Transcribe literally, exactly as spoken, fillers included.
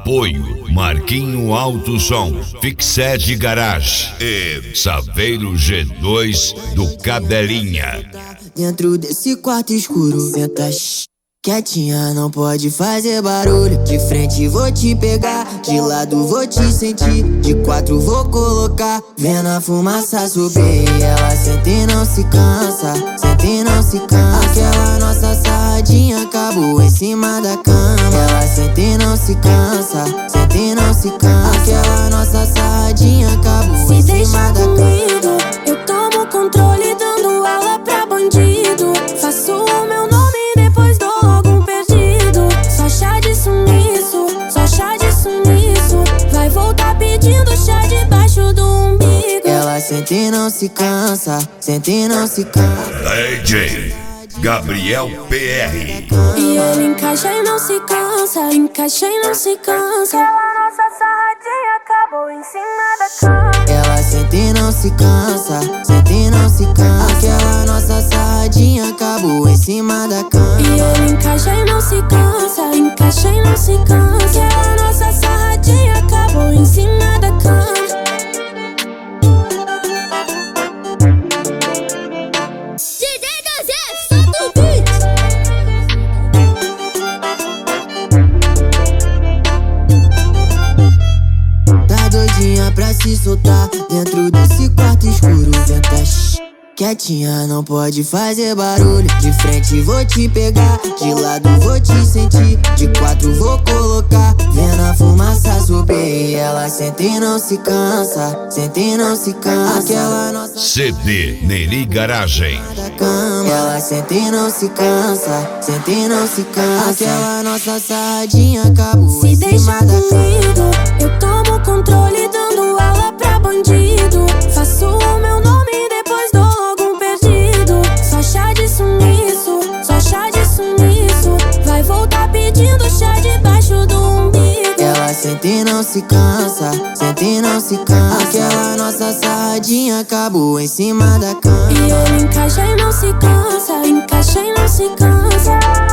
Apoio Marquinho Alto Som, Fixed Garage e Saveiro G dois do Cadelinha. Dentro desse quarto escuro, senta quietinha, não pode fazer barulho. De frente vou te pegar, de lado vou te sentir, de quatro vou colocar. Vendo a fumaça subir, ela senta e não se cansa, senta e não se cansa. Aquela nossa sarradinha acabou em cima da cama. Ela senta e não se cansa, senta e não se cansa. Aquela nossa sarradinha acabou em cima da cama. Eu tomo controle dando aula pra bandido. Faço o meu nome e depois dou logo um perdido. Só chá de sumiço, só chá de sumiço. Vai voltar pedindo chá debaixo do umbigo. Ela senta e não se cansa, senta e não se cansa. D J Gabriel P R. E ele encaixa e não se cansa, encaixa e não se cansa. Aquela nossa sarradinha acabou em cima da cama. Ela senta e não se cansa, senta e não se cansa. Aquela nossa sarradinha acabou em cima da cama. E ele encaixa e não se cansa, encaixa e não se cansa. Aquela nossa sarradinha acabou em cima da cama. Pra se soltar dentro desse quarto escuro, senta quietinha, não pode fazer barulho. De frente vou te pegar, de lado vou te sentir, de quatro vou colocar. Vendo a fumaça subir, ela senta e não se cansa, senta e não se cansa. Aquela nossa C D Neri Garagem. Ela senta e não se cansa, senta e não se cansa. Aquela nossa sarradinha acabou em cima da cama. Eu tomo controle dando aula pra bandido. Faço o meu nome e depois dou logo um perdido. Só chá de sumiço, só chá de sumiço. Vai voltar pedindo chá debaixo do umbigo. Ela senta e não se cansa, senta e não se cansa. Aquela nossa sarradinha acabou em cima da cama. E ele encaixa e não se cansa, encaixa e não se cansa.